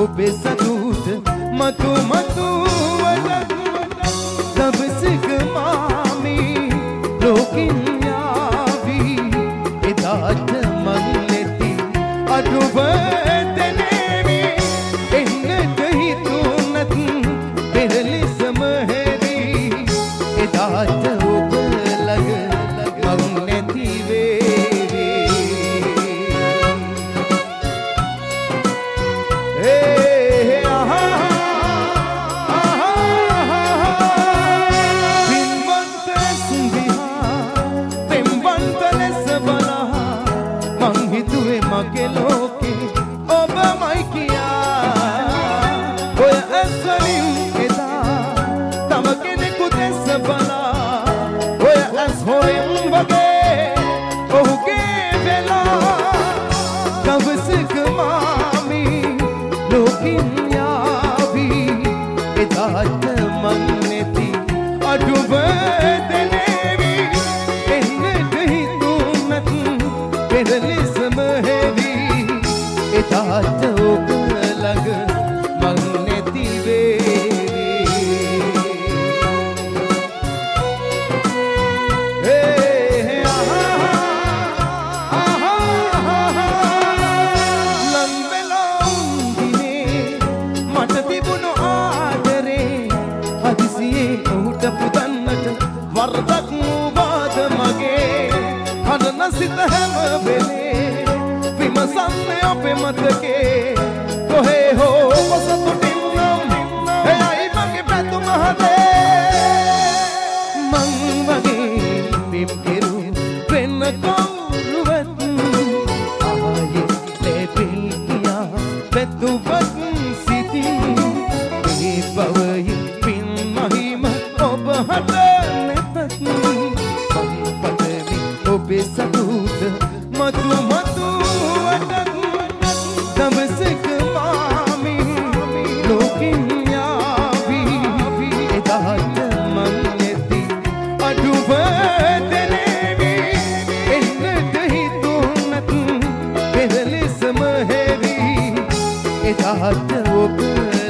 ඔබේ සතුට මතු මතු වඩක් දවසක මාමී ලෝකින් යාවී එදාට මං නැති අඩුව දැනේවි එන්නට හිතුනත් පෙරලිසම හැරි එදාට ඔබ ළඟ මං නැති වේවි මගේ ලෝකේ ඔබමයි කියා ඔය ඇස්වලින් එදා තම කෙනෙකු දැස බලා ඔය ඇස් හොයන් වගේ ඔහුගේ වෙලා දවසක මාමී ලෝකින් යාවී එදාට මං නැති අඩුව දැනේවි එන්නට හිතුනත් පෙරලිසම එදාට ඔබ ළඟ මං නැති ලං වෙලා උන්දිනේ මට තිබුණු ආදරේ හදිසියේ ඔහුට පුදන්නට වරදක් වුවාද මගේ හදන සිත හැම වෙලේ විමසන්නේ අපේ මතකේ කොහේ හෝ පසතුටින් නම් එයයි මගේ පැතුම හදේ මං වගේ පිම් කෙරු වෙන කවුරුවත් ආයේ ලැබෙයි කියා පැතුවත් සිතින් මේ බවයි පින් මහිම ඔබ හද නැතත් සම්පදවි ඔබේ සතුට මතු මතු දවසක මාමී ලෝකින් යාවී එදාට මං නැති අඩුව දැනේවි එන්නට හිතුනත් පෙරලිසම හැරි එදාට ඔබ